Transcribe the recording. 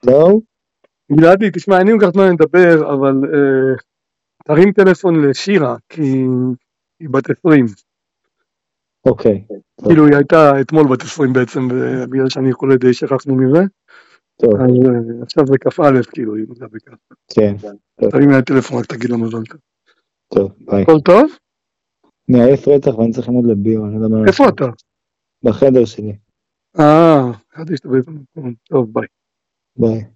זהו? גלעדי, תשמע, אין לי כל כך זמן לדבר, אבל תרים טלפון לשירה, כי היא בת 20. אוקיי. כאילו היא הייתה אתמול בת 20 בעצם, בגלל שאני חולה די שכחנו מזה. טוב. אז עכשיו זה כ"א, כאילו, היא מגלה בכך. כן. תרים לי טלפון, רק תגיד לה מזל טוב. טוב, ביי. הכל טוב? אני עייף רצח ואני צריך ללמוד לביו, אני לא יודע מה איפה לעשות. אתה? בחדר שלי. חשבתי שאתה באיזה מקום. טוב, ביי. ביי.